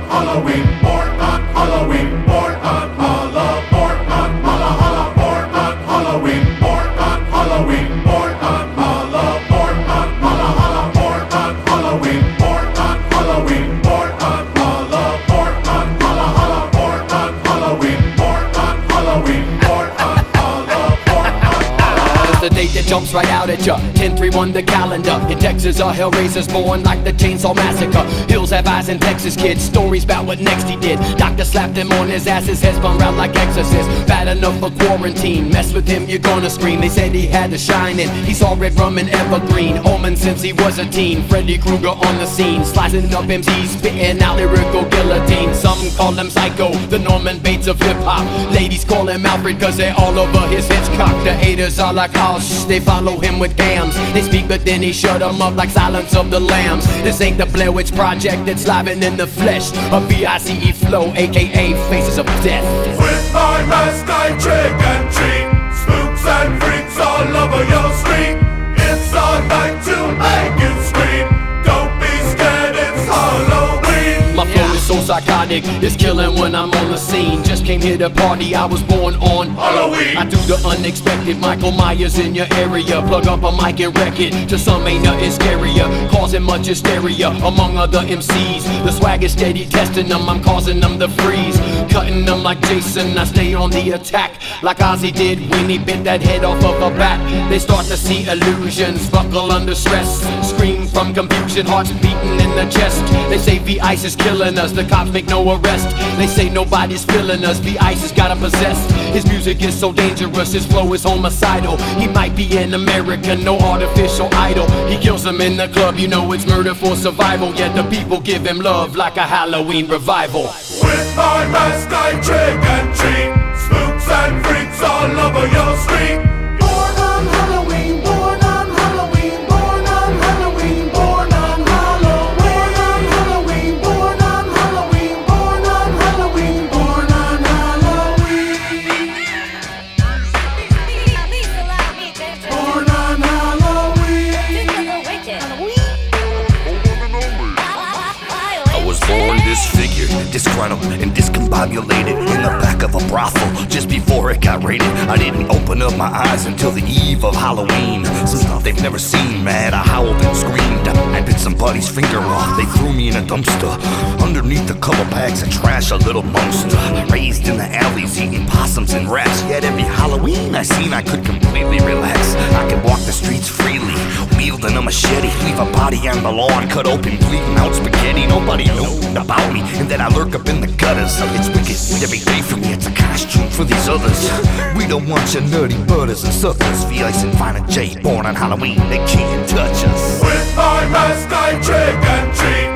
Halloween, born on Halloween, born on Halloween, born on Halloween, born on Halloween, born on Halloween, born on Halloween, born on Halloween, born on Halloween, born on Halloween, born on Halloween, born on Halloween, born on Halloween, born on Halloween, born on It's the date that jumps right out at ya. 10-3-1 the calendar. In Texas, a hellraiser's born like the Chainsaw Massacre. Hills have eyes in Texas, kids. Stories about what next he did. Doctor slapped him on his ass, his head spun round like Exorcist. Bad enough for quarantine. Mess with him, you're gonna scream. They said he had the shine and he saw red rum and evergreen. Omen since he was a teen. Freddy Krueger on the scene. Slicing up MCs, spitting out lyrical guillotine. Some call him Psycho, the Norman Bates of hip-hop. Ladies call him Alfred cause they're all over his Hitchcock. The haters are like, oh shh, they follow him with gams. They speak but then he shut them up like Silence of the Lambs. This ain't the Blair Witch Project, it's live and in the flesh. A VICE flow, aka Faces of Death. With my mask I trick and treat spooks and freaks all over your street. It's a night to make you scream. Don't be scared, it's Halloween. My flow is so psychotic, it's killing when I'm on the scene. Just came here to party, I was born on Halloween. I do the unexpected, Michael Myers in your area. Plug up a mic and wreck it, to some ain't nothing scarier. Causing much hysteria among other MCs. The swag is steady testing them, I'm causing them to freeze. Cutting them like Jason, I stay on the attack. Like Ozzy did when he bit that head off of a bat. They start to see illusions, buckle under stress. Scream from confusion, hearts beating in the chest. They say V-Ice is killing us, the cops make no arrest. They say nobody's feeling us, V-Ice has got 'em possessed. His music is so dangerous, his flow is homicidal. He might be an American, no artificial idol. He kills them in the club, you know it's murder for survival. Yet the people give him love like a Halloween revival. With my mask I trick and treat spooks and freaks all over your street. Born on Halloween, born on Halloween, born on Halloween, born on Halloween, born on Halloween, born on Halloween, born on Halloween, born on Halloween. I was born disfigured, disgruntled, and discombobulated in the back of a brothel just before it got raided. I didn't open up my eyes until the eve of Halloween. Some stuff they've never seen, man. I howled and screamed. I bit somebody's finger off. They threw me in a dumpster. Underneath a couple bags of trash, a little monster. Raised in the alleys, eating possums and rats. Yet every Halloween I seen, I could completely relax. I could walk the streets freely, wielding a machete. Leave a body on the lawn, cut open, bleeding out spaghetti. Nobody knows about me, and then I lurk up in the gutters. It's wicked, every day for me, it's a costume for these others. We don't want your nutty butters and suckers. V-Ice and Fina J, born on Halloween, they can't touch us. With my mask I trick and treat